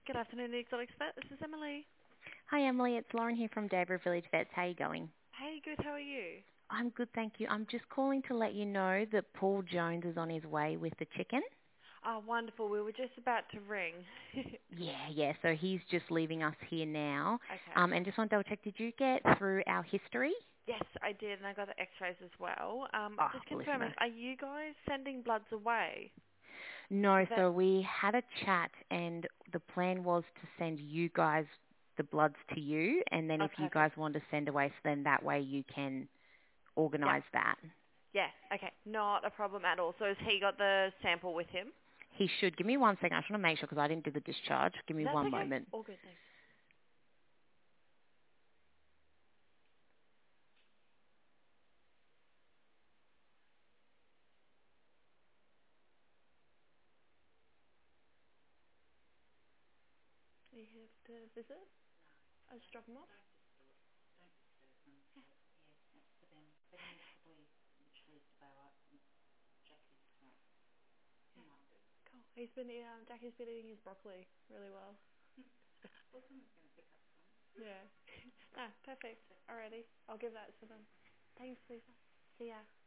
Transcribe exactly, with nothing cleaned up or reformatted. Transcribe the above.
Good afternoon, the Exotic Vet. This is Emily. Hi, Emily. It's Lauren here from Davra Village Vets. How are you going? Hey, good. How are you? I'm good, thank you. I'm just calling to let you know that Paul Jones is on his way with the chicken. Oh, wonderful. We were just about to ring. Yeah, yeah. So he's just leaving us here now. Okay. Um, and just want to double check, did you get through our history? Yes, I did, and I got the X-rays as well. Um, Ah, just confirming, bellissimo. are you guys sending bloods away? No, The vet. so we had a chat and the plan was to send you guys the bloods to you, and then Oh, if you guys perfect. want to send away, so then that way you can Yeah. organise that. Yeah. Okay. Not a problem at all. So has he got the sample with him? He should. Give me one second. I just want to make sure because I didn't do the discharge. Give me That's one okay. moment. All good. Thanks. Are you here to visit? I just drop him off. Cool. He's been um, Jackie's been eating his broccoli really well. Yeah. Ah, perfect. Alrighty. I'll give that to them. Thanks, Lisa. See ya.